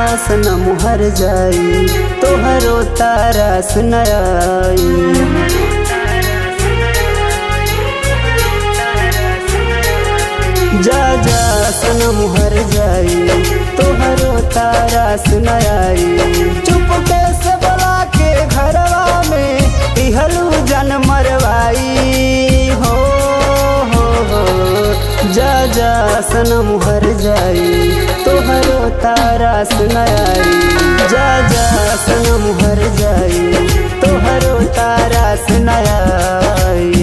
सनम हर जाई तोहरो तारा सुनाई। जा जा सनम हर जाई तोहरो तारा सुनाई। चुपके से बुला के घरवा में इहलू जन मरवाई हो। जा जा सनम हर जाई तोहरो तारा सुनाई। जा जा सनम हर जाई तोहरो तारा सुनाई।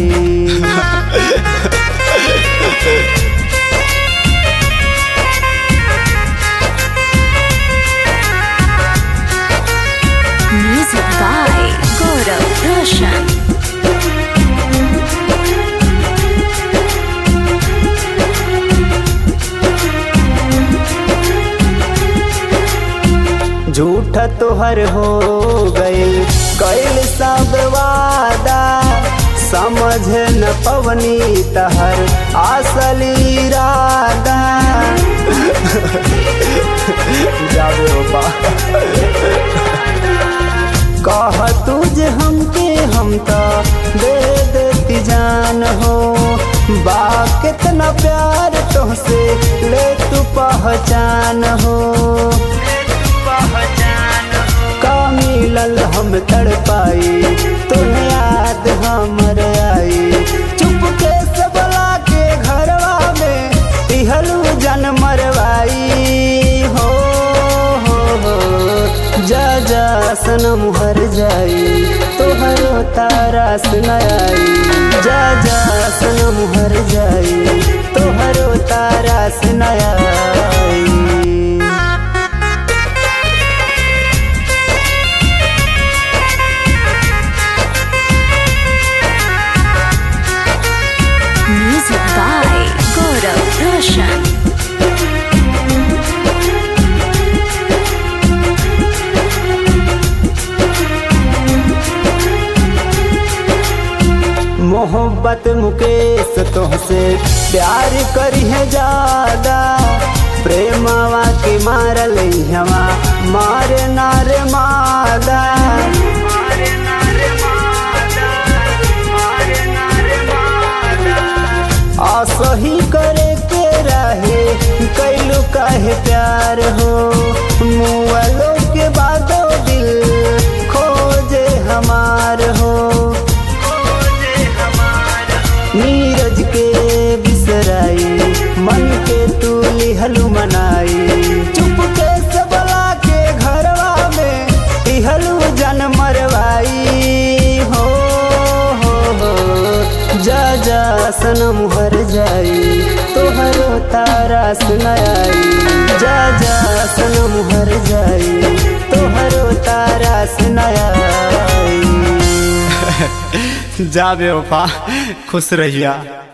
Music by Gaurav Roshan. झूठा तोहर हो गइल कइल सब वादा। समझ न पवनी तहर असली इरादा। जाबे बाबा कह तुझे हमके हम तो दे देती जान हो। बा कितना प्यार तुझसे ले तू पहचान हो। का मिलल हम तड़पाई तुम्हें याद हमर आई। चुपके से बुला के घरवा में इहलू जन मरवाई हो। जा जा सनम हर जाई तोहरो तारा सुनाई। जा जा सनम हर जाई तोहरो तारा सुनाई। Music by Gaurav Roshan. मोहब्बत मुकेश तोहसे प्यार करी है ज्यादा। प्रेमवा के मारल हवा मारे नार मादा। असही करे के रहे कैलू काहे प्यार हो। मुआलो के बादो दिल खोजे हमार हो। नीरज के बिसराई मन के तू लिहलू मनाई। चुपके से बुला के घरवा में इहलू जन मरवाई हो। जा जा सनम हर जाई तोहरो तारा सुनाई। जा जा सनम हर जाई तोहरो तारा सुनाई। जा बेवफा खुश रहिया।